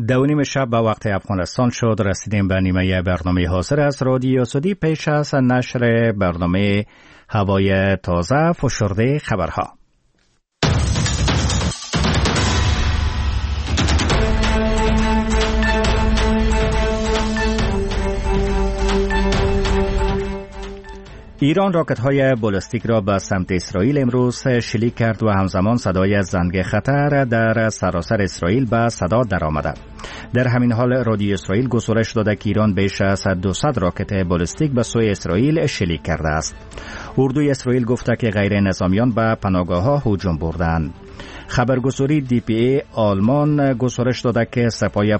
2:30 شب به وقت افغانستان شد. رسیدیم به نیمه برنامه حاضر از رادیو آزادی. پیش از نشر برنامه هوای تازه فشرده خبرها. ایران راکت‌های بالستیک را به سمت اسرائیل امروز شلیک کرد و همزمان صدای زنگ خطر در سراسر اسرائیل به صدا درآمد. در همین حال رادیو اسرائیل گزارش داده که ایران بیش از 200 راکت بالستیک به سوی اسرائیل شلیک کرده است. اردوی اسرائیل گفته که غیر نظامیان به پناهگاه‌ها هجوم بردند. خبرگزاری DPA آلمان گزارش داده که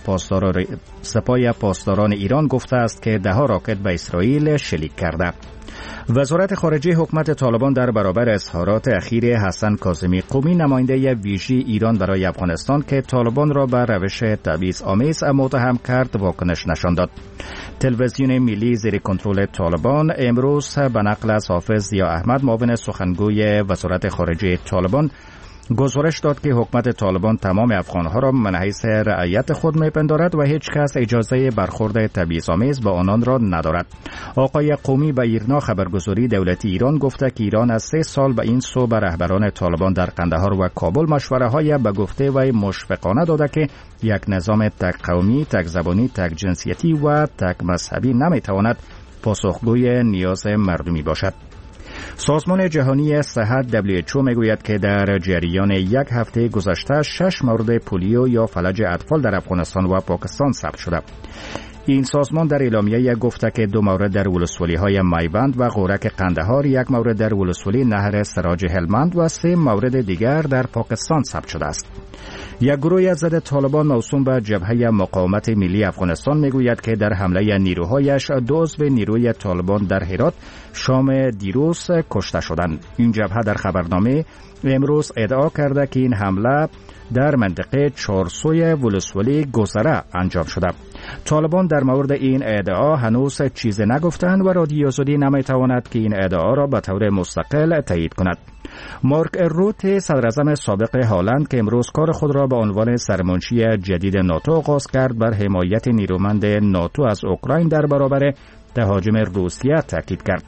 سپاه پاسداران ایران گفته است که 10 راکت به اسرائیل شلیک کرده. وزارت خارجه حکومت طالبان در برابر اظهارات اخیر حسن کاظمی قمی نماینده ویژه ایران برای افغانستان که طالبان را به روش تبعیض‌آمیز متهم کرد واکنش نشان داد. تلویزیون ملی زیر کنترل طالبان امروز به نقل از حافظ ضیا احمد معاون سخنگوی وزارت خارجه طالبان گزارش داد که حکومت طالبان تمام افغانها را من حیث رعیت خود میپندارد و هیچ کس اجازه برخورد تبعیض‌آمیز با آنان را ندارد. آقای قومی به ایرنا خبرگزاری دولتی ایران گفته که ایران از 3 سال به این سو به رهبران طالبان در قندهار و کابل مشوره‌های به گفته و مشفقانه داده که یک نظام تک قومی، تک زبانی، تک جنسیتی و تک مذهبی نمیتواند پاسخگوی نیاز مردمی باشد. سازمان جهانی صحت WHO میگوید که در جریان یک هفته گذشته 6 مورد پولیو یا فلج اطفال در افغانستان و پاکستان ثبت شده. این سازمان در اعلامیه گفته که 2 مورد در ولسوالی‌های میوند و غورک قندهار، 1 مورد در ولسوالی نهر سراج هلمند و 3 مورد دیگر در پاکستان ثبت شده است. یک گروه از ضد طالبان موسوم به جبهه مقاومت ملی افغانستان میگوید که در حمله نیروهایش 2 عضو نیروی طالبان در هرات شام دیروز کشته شدند. این جبهه در خبرنامه امروز ادعا کرده که این حمله در منطقه چارسوی ولسوالی گذره انجام شده. طالبان در مورد این ادعا هنوز چیزی نگفتند و رادیو آزادی نمیتواند که این ادعا را به طور مستقل تایید کند. مارک روت صدراعظم سابق هالند که امروز کار خود را به عنوان سرمنشی جدید ناتو آغاز کرد بر حمایت نیرومند ناتو از اوکراین در برابر تهاجم روسیه تاکید کرد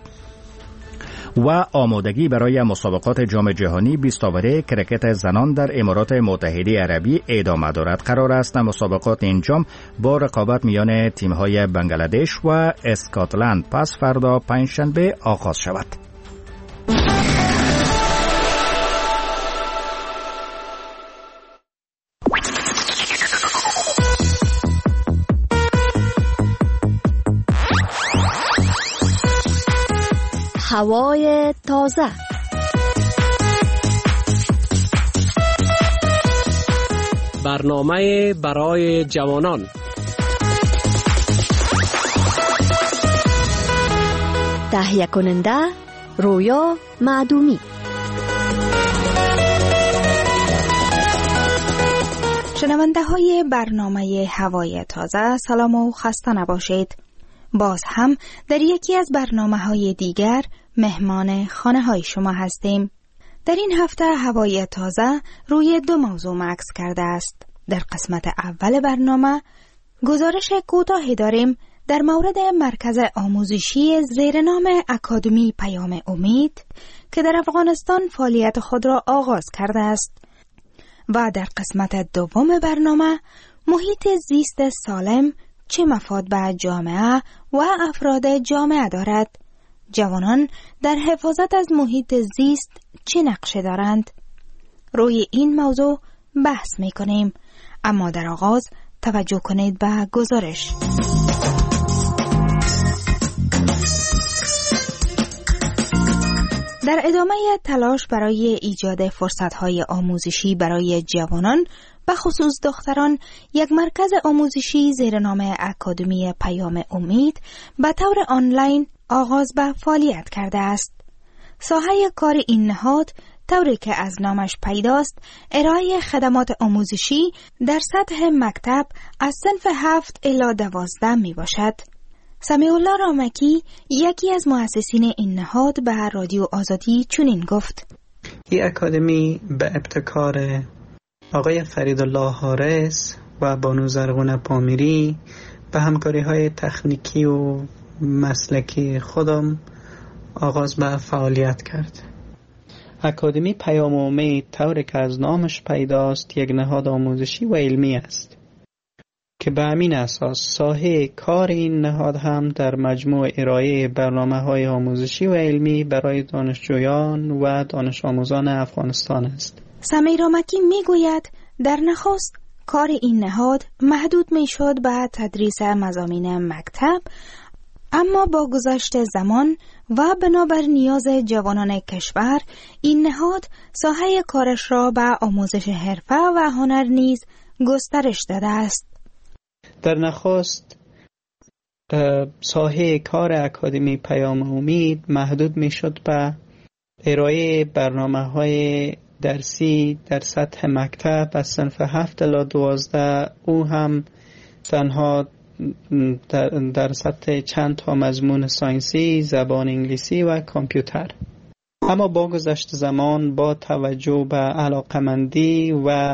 و آمادگی برای مسابقات جام جهانی 20 اوره کرکت زنان در امارات متحده عربی ادامه دارد. قرار است مسابقات این جام با رقابت میان تیم‌های بنگلادش و اسکاتلند پس فردا پنجشنبه آغاز شود. هوای تازه. برنامه برای جوانان. تهیه کننده رویا معدومی. شنونده های برنامه هوای تازه، سلام و خسته نباشید. باز هم در یکی از برنامه‌های دیگر مهمان خانه های شما هستیم. در این هفته هوای تازه روی 2 موضوع مکث کرده است. در قسمت اول برنامه گزارش کوتاهی داریم در مورد مرکز آموزشی زیر نام اکادمی پیام امید که در افغانستان فعالیت خود را آغاز کرده است. و در قسمت دوم برنامه محیط زیست سالم چه مفاد به جامعه و افراد جامعه دارد؟ جوانان در حفاظت از محیط زیست چه نقشه دارند؟ روی این موضوع بحث می کنیم، اما در آغاز توجه کنید به گزارش. در ادامه تلاش برای ایجاد فرصت‌های آموزشی برای جوانان به خصوص دختران، یک مرکز آموزشی زیر نام اکادمی پیام امید به طور آنلاین آغاز به فعالیت کرده است. ساحه کار این نهاد طوری که از نامش پیداست ارائه خدمات آموزشی در سطح مکتب از صنف 7 الی 12 می باشد. سمیع الله رامکی یکی از مؤسسین این نهاد به رادیو آزادی چنین گفت: این اکادمی به ابتکار آقای فریدالله حارس و بانو زرغونه پامیری به همکاری‌های تکنیکی و مسلکی خودم آغاز به فعالیت کرد. اکادمی پیام امید طوری که از نامش پیداست یک نهاد آموزشی و علمی است که به همین اساس ساحه کار این نهاد هم در مجموع ارائه برنامه‌های آموزشی و علمی برای دانشجویان و دانش آموزان افغانستان است. سمیر رامکی میگوید در نخست کار این نهاد محدود میشد به تدریس مضامین مکتب، اما با گذشت زمان و بنابر نیاز جوانان کشور این نهاد ساحه کارش را به آموزش حرفه و هنر نیز گسترش داده است. در نخست ساحه کار اکادمی پیام امید محدود میشد به ارائه برنامه‌های درسی در سطح مکتب از صنف 7 الی 12، او هم تنها در سطح چند تا مضمون ساینسی، زبان انگلیسی و کامپیوتر. اما با گذشت زمان با توجه به علاقمندی و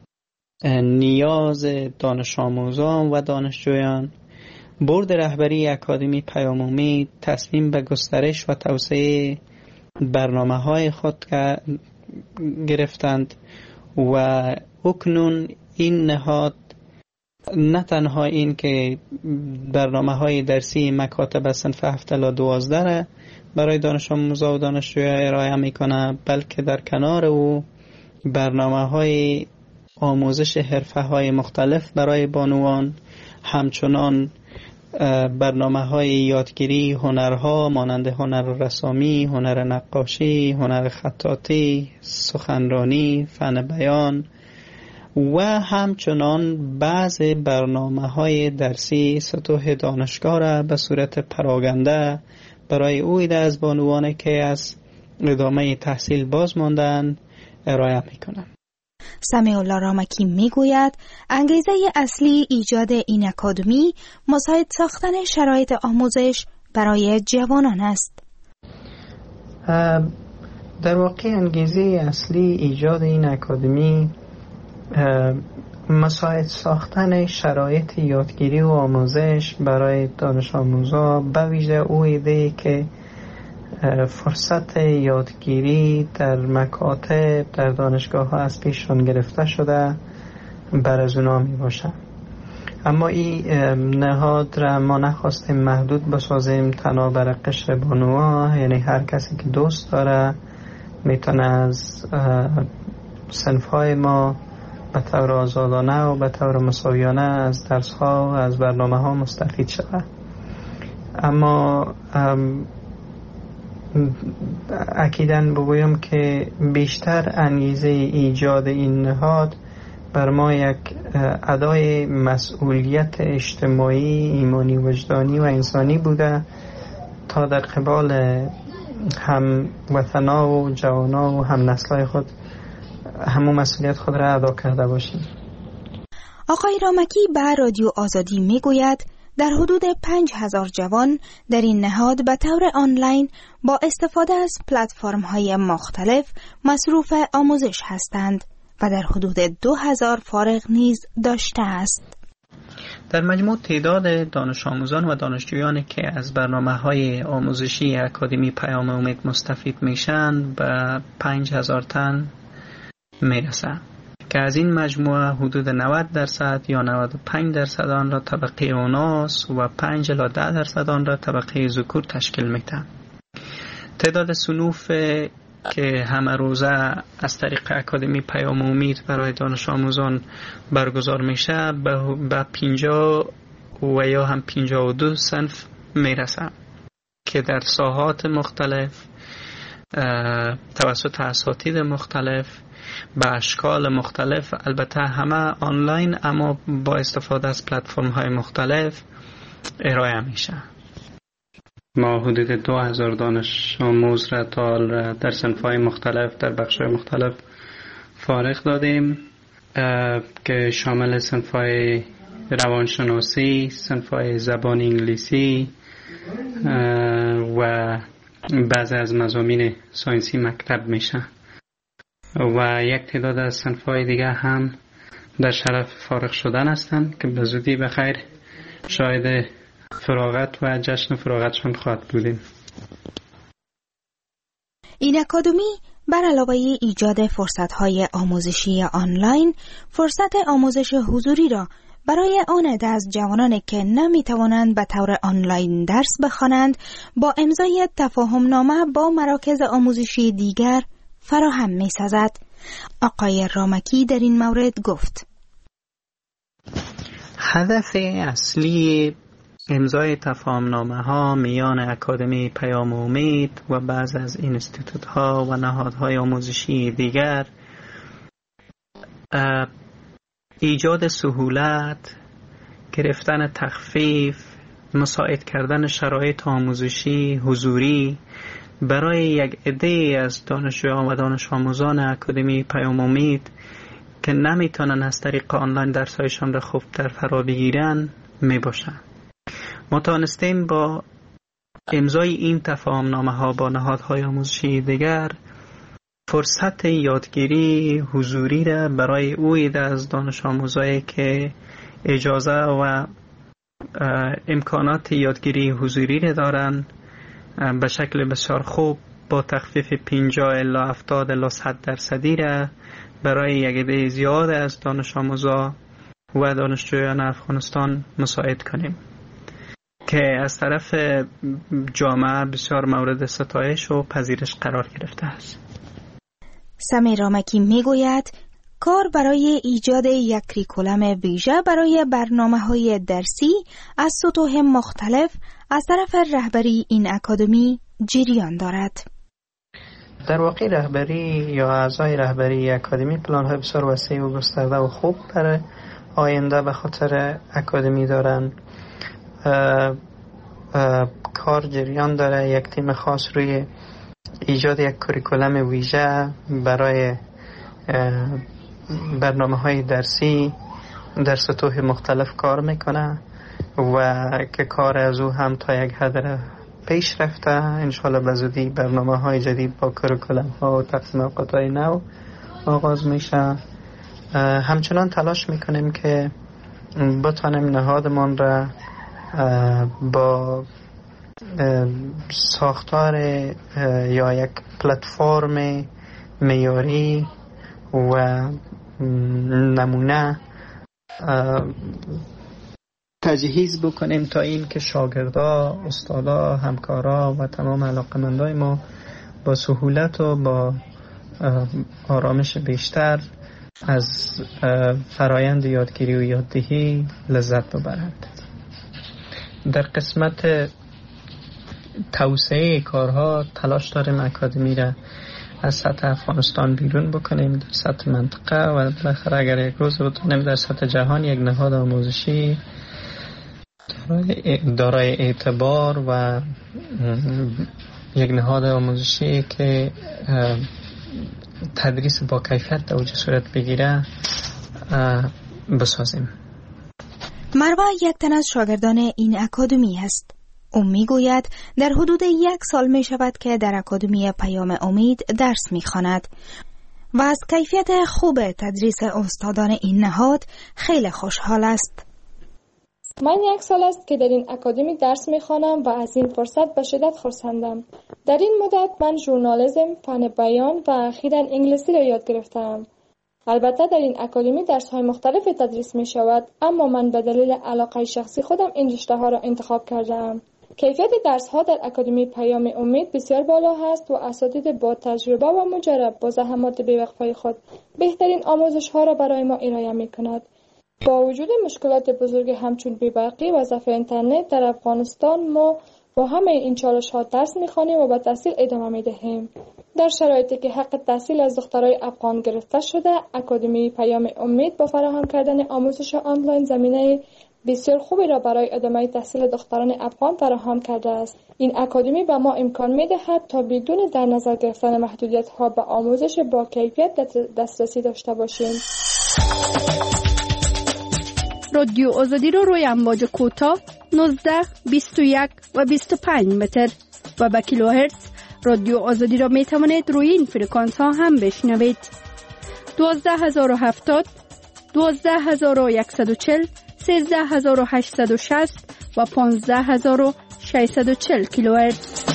نیاز دانش آموزان و دانشجویان، بورد رهبری اکادمی پیام امید تصمیم به گسترش و توسعه برنامه‌های خود گرفتند و اکنون این نهاد نه تنها این که برنامه‌های درسی مکاتب از صنف 7 الی 12 را برای دانش آموزان و دانشجویان ارائه می‌کند، بلکه در کنار او برنامه‌های آموزش حرفه‌های مختلف برای بانوان، همچنان برنامه‌های یادگیری هنرها مانند هنر رسامی، هنر نقاشی، هنر خطاطی، سخنرانی، فن بیان و همچنان بعض برنامه‌های درسی سطوح دانشگاه را به صورت پراگنده برای او عده از بانوانی که از ادامه تحصیل باز ماندن ارائه می‌کنند. سمیع الله رامکی میگوید انگیزه اصلی ایجاد این اکادمی مساعد ساختن شرایط آموزش برای جوانان است. در واقع انگیزه اصلی ایجاد این اکادمی مساعد ساختن شرایط یادگیری و آموزش برای دانش آموزان، به ویژه او ایده‌ای که فرصت یادگیری در مکاتب در دانشگاه ها از پیششان گرفته شده بر از اونا می باشه. اما این نهاد را ما نخواستیم محدود بسازیم تنها بر قشر بانوها، یعنی هر کسی که دوست داره میتونه از صنف‌های ما به طور آزادانه و به طور مساویانه از درس‌ها و از برنامه‌ها مستفید شود. اما اکیداً بگویم که بیشتر انگیزه ایجاد این نهاد بر ما یک ادای مسئولیت اجتماعی، ایمانی، وجدانی و انسانی بوده تا در قبال هم وطنا و جوانا و هم نسلای خود همون مسئولیت خود را ادا کرده باشیم. آقای رامکی به رادیو آزادی میگوید در حدود 5000 جوان در این نهاد به طور آنلاین با استفاده از پلتفرم‌های مختلف مصروف آموزش هستند و در حدود 2000 فارغ نیز داشته است. در مجموع تعداد دانش آموزان و دانشجویانی که از برنامه‌های آموزشی اکادمی پیام امید مستفید میشن به 5000 تن میرسه که از این مجموعه حدود 90% یا 95% آن را طبقه اوناس و 5 الی 10% آن را طبقه ذکور تشکیل میدن. تعداد صنوف که همه روزه از طریق اکادمی پیام امید برای دانش آموزان برگزار میشه به 50 و یا هم 52 صنف میرسه که در ساحات مختلف توسط اساتید مختلف به اشکال مختلف، البته همه آنلاین اما با استفاده از پلتفرم های مختلف ارائه میشه. ما حدود 2000 دانش آموز را تا در صنف‌های مختلف در بخش‌های مختلف فارغ دادیم که شامل صنف‌های روانشناسی، صنف‌های زبان انگلیسی و بعضی از مضامین ساینسی مکتب میشه و یک تعداد از صنف‌های دیگه هم در شرف فارغ شدن هستند که به زودی بخیر شاهد فراغت و جشن فراغتشون خواهد بودیم. این اکادمی بر علاوه ایجاد فرصت‌های آموزشی آنلاین، فرصت آموزش حضوری را برای آن از جوانان که نمی‌توانند به طور آنلاین درس بخوانند با امضای تفاهم‌نامه با مراکز آموزشی دیگر فراهم می‌سازد. آقای رامکی در این مورد گفت: هدف اصلی امضای تفاهم‌نامه ها میان اکادمی پیام امید و بعض از اینستیتوت ها و نهادهای آموزشی دیگر ایجاد سهولت، گرفتن تخفیف، مساعد کردن شرایط آموزشی حضوری برای یک عده از دانشجویان و دانش آموزان اکادمی پیام امید که نمیتونن از طریق آنلاین درسایشان را خوبتر فرا بگیرن می باشن. ما توانستیم با امضای این تفاهم‌نامه ها با نهادهای آموزشی دیگر فرصت یادگیری حضوری را برای او عده از دانش آموزایی که اجازه و امکانات یادگیری حضوری را دارند به شکل بسیار خوب با تخفیف 50 الی 70 الی 100% را برای یک عده زیاد از دانش آموزا و دانشجویان افغانستان مساعد کنیم که از طرف جامعه بسیار مورد ستایش و پذیرش قرار گرفته است. سمیر رامکی میگوید کار برای ایجاد یک کریکولم ویژه برای برنامه‌های درسی از سطوح مختلف از طرف رهبری این اکادمی جریان دارد. در واقع رهبری یا اعضای رهبری اکادمی پلان‌های بسیار وسیع و گسترده و خوب برای آینده به خاطر اکادمی دارن. کار جریان داره. یک تیم خاص روی ایجاد یک کریکولم ویژه برای برنامه‌های درسی در سطوح مختلف کار میکنه و که کار از او هم تا یک حد پیش رفته. انشالله به زودی برنامه‌های جدید با کریکولم‌ها و تقسیم اوقات‌های نو آغاز میشه. همچنان تلاش میکنیم که بتوانیم نهادمان را با ساختار یا یک پلتفرم معیاری و نمونه تجهیز بکنیم تا این که شاگردا، استادا، همکارا و تمام علاقمندای ما با سهولت و با آرامش بیشتر از فرایند یادگیری و یاددهی لذت ببرند. در قسمت توسعه کارها تلاش داریم اکادمی را از سطح افغانستان بیرون بکنیم در سطح منطقه و بالاخره اگر یک روز بتونیم در سطح جهان یک نهاد آموزشی دارای اعتبار و یک نهاد آموزشی که تدریس با کیفیت در اوج صورت بگیره بسازیم. مروه یک تن از شاگردان این اکادمی است. او میگوید در حدود 1 سال می شود که در اکادمی پیام امید درس می خواند و از کیفیت خوب تدریس استادان این نهاد خیلی خوشحال است. من 1 سال است که در این اکادمی درس می خوانم و از این فرصت به شدت خرسندم. در این مدت من ژورنالیسم، فن بیان و اخیراً انگلیسی را یاد گرفتم. البته در این اکادمی درس‌های مختلفی تدریس می شود، اما من به دلیل علاقه شخصی خودم این رشته‌ها را انتخاب کردم. کیفیت درس‌ها در اکادمی پیام امید بسیار بالا است و اساتید با تجربه و مجرب با زحمات بی‌وقفه خود بهترین آموزش‌ها را برای ما ارائه می‌کند. با وجود مشکلات بزرگ همچون بی‌برقی و ضعف اینترنت در افغانستان ما با همه این چالش‌ها درس می‌خوانیم و به تحصیل ادامه می‌دهیم. در شرایطی که حق تحصیل از دخترای افغان گرفته شده، اکادمی پیام امید با فراهم کردن آموزش آنلاین زمینه بسیار خوبی را برای ادامه تحصیل دختران افغان فراهم کرده است. این اکادمی به ما امکان می‌دهد تا بدون در نظر گرفتن محدودیت‌ها به آموزش با کیفیت دسترسی داشته باشیم. رادیو آزادی رو روی امواج کوتاه 19، 21 و 25 متر و با کیلوهرتز رادیو آزادی را می توانید روی این فرکانس ها هم بشنوید. 12070، 12140 13860 و 15640 کیلوهرتز.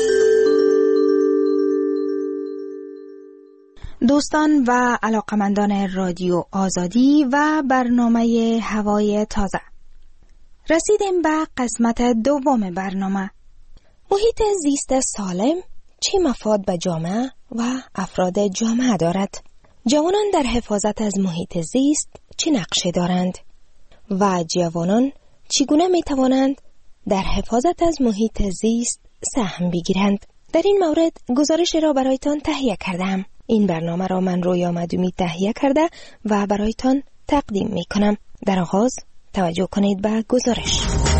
دوستان و علاقمندان رادیو آزادی و برنامه هوای تازه، رسیدیم به قسمت دوم برنامه. محیط زیست سالم چه مفاد به جامعه و افراد جامعه دارد؟ جوانان در حفاظت از محیط زیست چه نقشی دارند؟ و جوانان چگونه می توانند در حفاظت از محیط زیست سهم بگیرند؟ در این مورد گزارش را برایتان تهیه کردم. این برنامه را من رویا معدومی تهیه کرده و برایتان تقدیم می کنم. در آغاز توجه کنید به گزارش.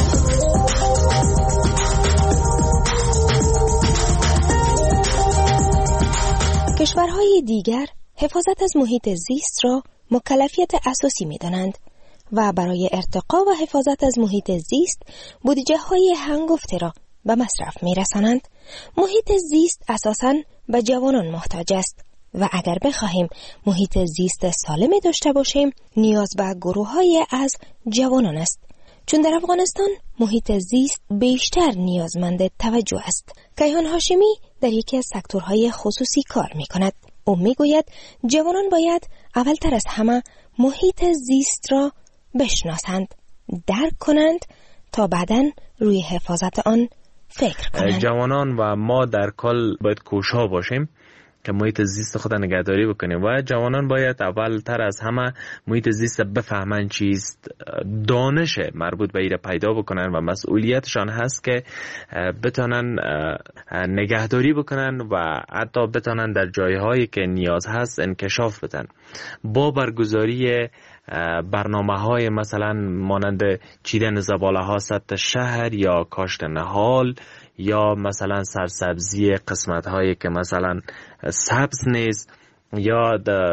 کشورهای دیگر حفاظت از محیط زیست را مکلفیت اساسی می دانند و برای ارتقا و حفاظت از محیط زیست بودجه های هنگفته را به مصرف می رسانند. محیط زیست اساساً به جوانان محتاج است و اگر بخواهیم محیط زیست سالمی داشته باشیم نیاز به گروه‌های از جوانان است، چون در افغانستان محیط زیست بیشتر نیازمند توجه است. کیهان هاشمی در یکی از سکتورهای خصوصی کار می کند. او می گوید جوانان باید اولتر از همه محیط زیست را بشناسند، درک کنند تا بعداً روی حفاظت آن فکر کنند. جوانان و ما در کل باید کوشا باشیم که محیط زیست خود نگهداری بکنیم و جوانان باید اولتر از همه محیط زیست بفهمن چیست، دانش مربوط به ایره پیدا بکنن و مسئولیتشان هست که بتانن نگهداری بکنن و حتی بتانن در جایهایی که نیاز هست انکشاف بدن. با برگزاری برنامه‌های مثلا مانند چیدن زباله‌ها سطح شهر یا کاشت نهال یا مثلا سرسبزی قسمت‌هایی که مثلا سبز نیست یا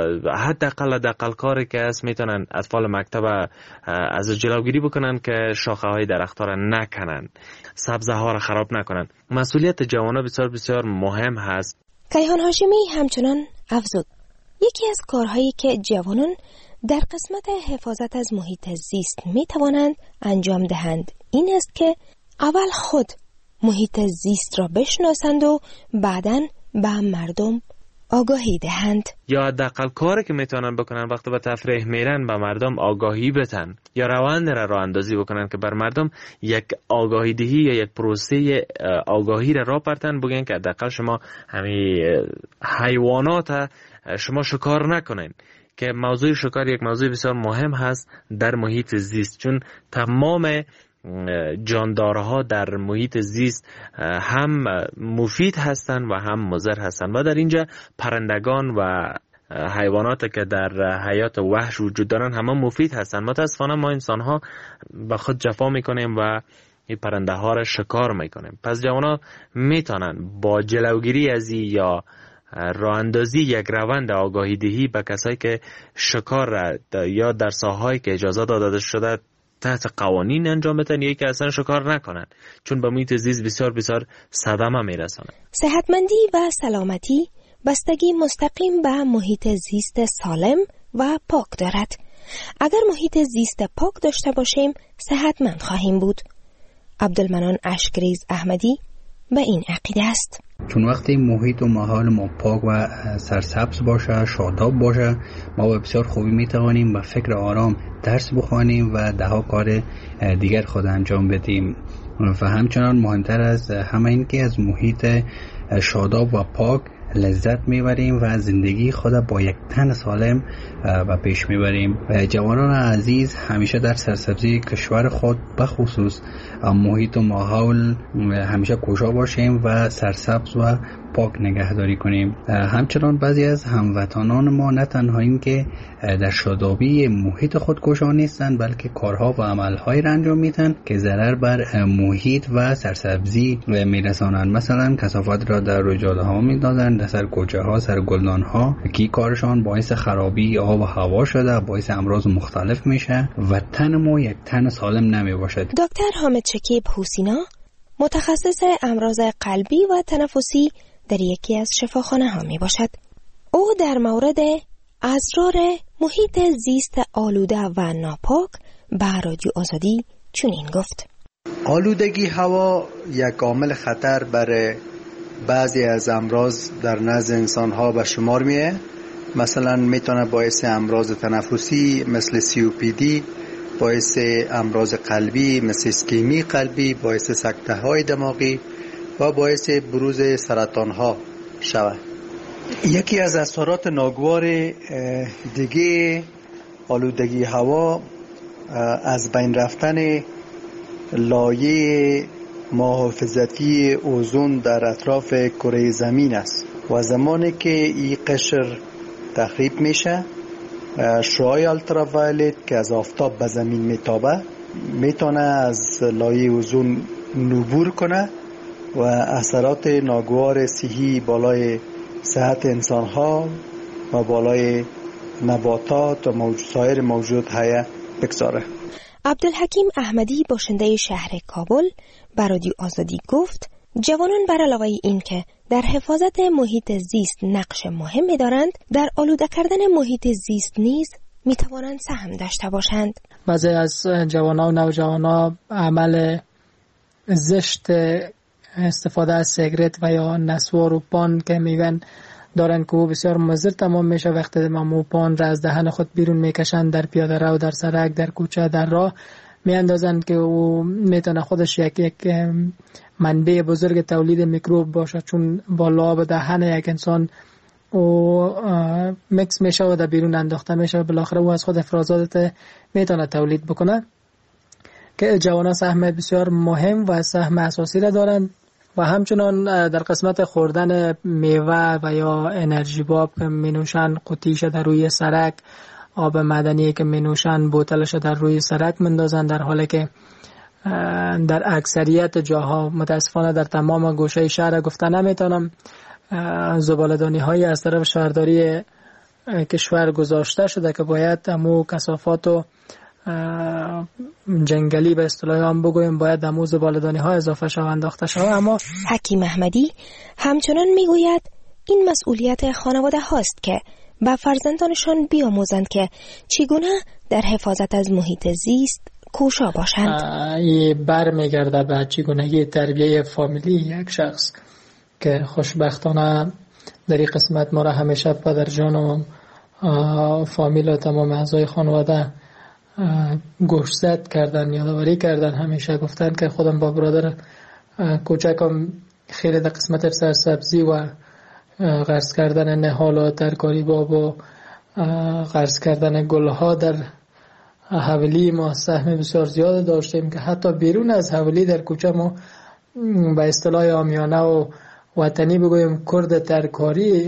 حداقل کاری که هست میتونن اطفال مکتب از جلوگیری بکنن که شاخه‌های درخت‌ها را نکنن، سبزه‌ها را خراب نکنن. مسئولیت جوانان بسیار بسیار مهم هست. کیهان هاشمی همچنان افزود یکی از کارهایی که جوانان در قسمت حفاظت از محیط زیست می توانند انجام دهند این است که اول خود محیط زیست را بشناسند و بعداً به مردم آگاهی دهند. یا حداقل کاری که میتونن بکنن وقتی به تفریح میرن به مردم آگاهی بدن یا روند را راه اندازی بکنن که بر مردم یک آگاهی دهی یا یک پروسه آگاهی را برتن، بگن که حداقل شما همین حیوانات شما شکار نکنین، که موضوع شکار یک موضوع بسیار مهم هست در محیط زیست، چون تمام جاندارها در محیط زیست هم مفید هستند و هم مضر هستند و در اینجا پرندگان و حیوانات که در حیات وحش وجود دارن همه مفید هستند. متاسفانه ما انسان ها به خود جفا میکنیم و این پرنده ها را شکار میکنیم. پس جوانا میتونن با جلوگیری از یا راه اندازی یک روند آگاهی دهی به کسایی که شکار یا در ساحه‌ای که اجازه داده شده تحت قوانین انجام بدن یا که اصلا شکار نکنن، چون به محیط زیست بسیار بسیار صدمه میرسونه. صحتمندی و سلامتی بستگی مستقیم به محیط زیست سالم و پاک دارد. اگر محیط زیست پاک داشته باشیم صحتمند خواهیم بود. عبدالمنان اشکریز احمدی به این عقیده است. چون وقتی محیط و ماحول ما پاک و سرسبز باشه، شاداب باشه، ما به بسیار خوبی میتوانیم با فکر آرام درس بخوانیم و دهها کار دیگر خود انجام بدیم. و همچنان مهمتر از همه این که از محیط شاداب و پاک لذت میبریم و زندگی خود با یک تن سالم و پیش میبریم. جوانان عزیز همیشه در سرسبزی کشور خود بخصوص محیط و ماحول همیشه کوشا باشیم و سرسبز و پاک نگهداری کنیم. همچنان بعضی از هموطنان ما نه تنها این که در شادابی محیط خود کوشا نیستند بلکه کارها و عملهایی را انجام میدن که ضرر بر محیط و سرسبزی میرسانند. مثلا کثافات را در رویدادها ها میندازند، در سر کوچه ها، سر گلدان ها، که کارشان باعث خرابی آب و هوا شده، باعث امراض مختلف میشه و تن ما یک تن سالم نمی باشد. دکتر حامد شکیب حسینا متخصص امراض قلبی و تنفسی در یکی از شفاخانه ها می باشد. او در مورد اسرار محیط زیست آلوده و ناپاک به رادیو آزادی چنین گفت: آلودگی هوا یک عامل خطر برای بعضی از امراض در نزد انسان‌ها به شمار میه. مثلا میتونه باعث امراض تنفسی مثل COPD، باعث امراض قلبی مثل اسکمی قلبی، باعث سکته‌های دماغی و باعث بروز سرطان‌ها شود. یکی از اثرات ناگوار دیگه آلودگی هوا از بین رفتن لایه محافظتی اوزون در اطراف کره زمین است و زمانی که این قشر تخریب میشه، شعاع التراوایلت که از آفتاب به زمین میتابه میتونه از لایه اوزون عبور کنه و اثرات ناگوار صحی بالای صحت انسانها و بالای نباتات و سایر موجودات حیه بگذاره. عبدالحکیم احمدی باشنده شهر کابل به رادیو آزادی گفت جوانان بر علاوه این که در حفاظت محیط زیست نقش مهمی دارند، در آلوده کردن محیط زیست نیز می توانند سهم داشته باشند. بعضی از جوانان و نوجوانان عمل زشت استفاده از سیگرت و یا نسوار و پان که میگن دارن که او بسیار مضر تمام میشه. وقتی مو پان را از دهن خود بیرون میکشن در پیاده رو، در سرک، در کوچه، در راه میاندازن که او میتونه خودش یک منبع بزرگ تولید میکروب باشه، چون با لعاب دهن یک انسان او مکس میشه و در بیرون انداخته میشه و بالاخره او از خود افرازات میتونه تولید بکنه. که جوانان سهم بسیار مهم و سهم اساسی را دارند و همچنان در قسمت خوردن میوه و یا انرژی باب که مینوشن قطیش در روی سرک، آب معدنی که مینوشن بوتلش در روی سرک مندازن، در حالی که در اکثریت جاها متاسفانه در تمام گوشه شهر گفته نمیتونم زباله‌دانی های از طرف شهرداری کشور گذاشته شده که باید همو کثافات و جنگلی به اصطلاح هم بگویم باید همو زباله‌دانی ها اضافه شود، انداخته شود. اما حکیم احمدی همچنان میگوید این مسئولیت خانواده هاست که به فرزندانشان بیاموزند که چگونه در حفاظت از محیط زیست کوشا باشند. این برمیگرده به چگونگی تربیه فامیلی یک شخص که خوشبختانه در این قسمت ما را همیشه پدر جان و فامیل و تمام اعضای خانواده گوشزد کردن، یادآوری کردن، همیشه گفتن که خودم با برادر کوچکم خیلی در قسمت سرسبزی و غرس کردن نهال و ترکاری باب و غرس کردن گلها در حولی ما سهم بسیار زیاد داشتیم که حتی بیرون از حولی در کوچه ما به اصطلاح عامیانه و وطنی بگویم کرد ترکاری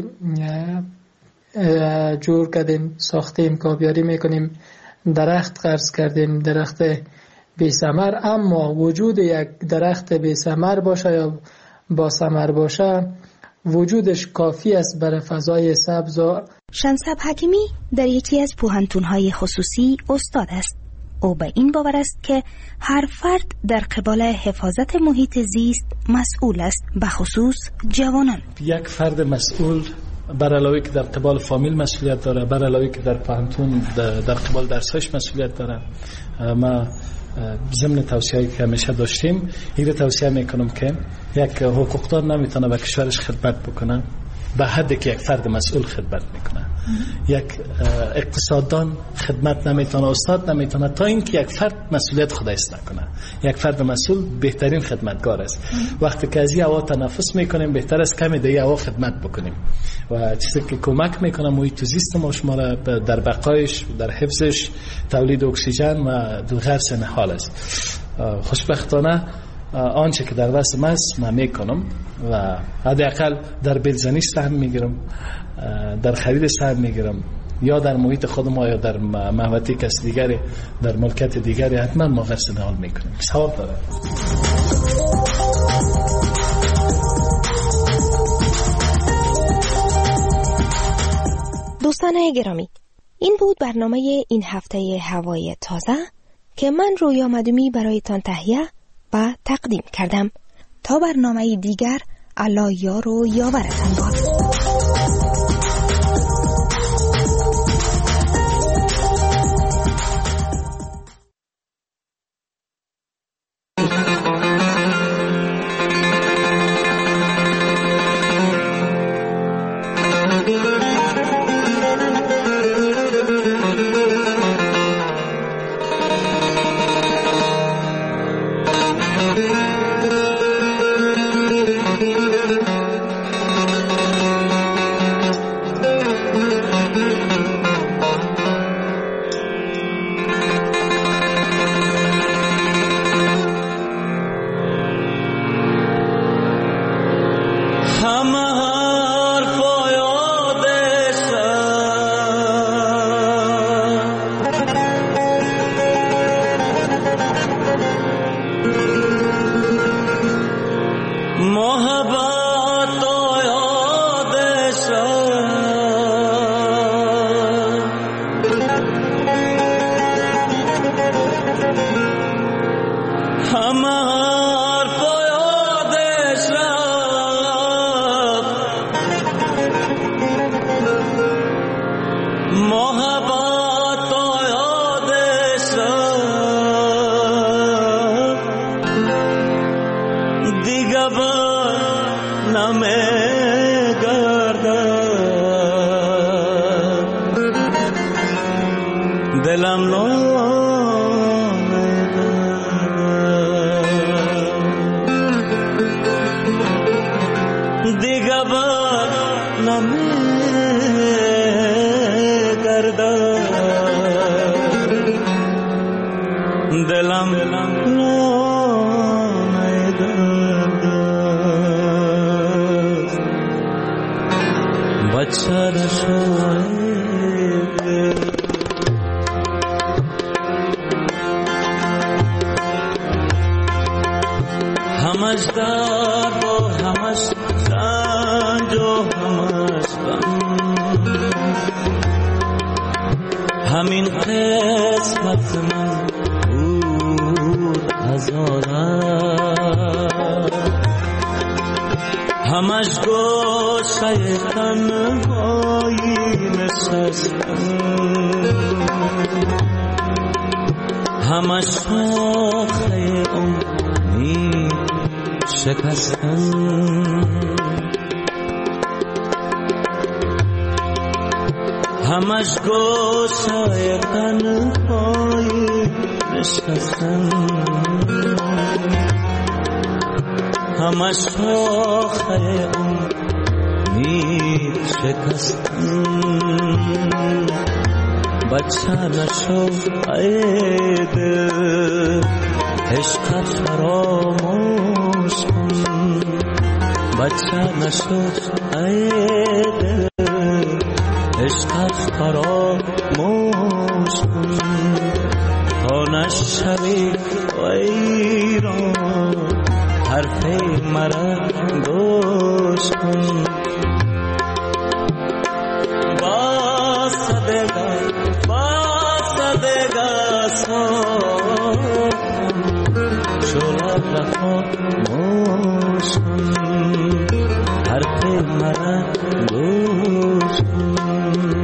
جور کردیم، ساختیم، کابیاری میکنیم، درخت غرس کردیم، درخت بی ثمر. اما وجود یک درخت بی ثمر باشه یا با ثمر باشه وجودش کافی است برای فضای سبز. شنسب حکیمی در یکی از پوهنتون‌های خصوصی استاد است. او به این باور است که هر فرد در قبال حفاظت محیط زیست مسئول است، به خصوص جوانان. یک فرد مسئول بر علاوه که در قبال فامیل مسئولیت داره، بر علاوه که در پوهنتون در قبال درسش مسئولیت داره. ما ضمن توصیه‌ای که همیشه داشتیم این رو توصیه میکنم که یک حقوقدار نمیتونه به کشورش خدمت بکنه به حدی که یک فرد مسئول خدمت میکنه. یک اقتصاددان خدمت نمیتونه، استاد نمیتونه تا اینکه یک فرد مسئولیت خودش نکنه. یک فرد مسئول بهترین خدمتگار است. وقتی که از این هوا تنفس میکنیم بهتر است کمی دیگه هوا خدمت بکنیم و چیزی که کمک میکنه محیط زیست ما شما را در بقایش، در حفظش، تولید اکسیژن و غرس نهال است. خوشبختانه آنچه که در وسط است من میکنم و حداقل در بلزنی سهم میگیرم، در خرید سهم میگیرم، یا در محیط خودم یا در محوطه کس دیگری، در ملکت دیگری حتما ما غرس نهال میکنیم. ثواب داره. دوستان گرامی، این بود برنامه این هفته هوای تازه که من رویا مدومی برایتان تهیه و تقدیم کردم. تا برنامه دیگر، الله یار و یاورتان باد. همار پایادش رفت محبت پایادش رفت دیگه بر نمیگردد دلم دیگه بر نمیگردد دلم نمیگردد بچه نشوی همش درد و همش رنج و همش غم همین قسمت من بود از عالم همش گوشه تنهایی نشستم همش شاخه امید شکستم همش گوشه تنهایی نشستم همش شاخه امید شکستم بچه نشو ای دل عشقت فراموش کن بچه نشو ای دل عشقت فراموش کن تا نشوی ویران حرف مرا گوش کن باسدگا سوکن شلاب رفا موش کن حرف مرا گوش کن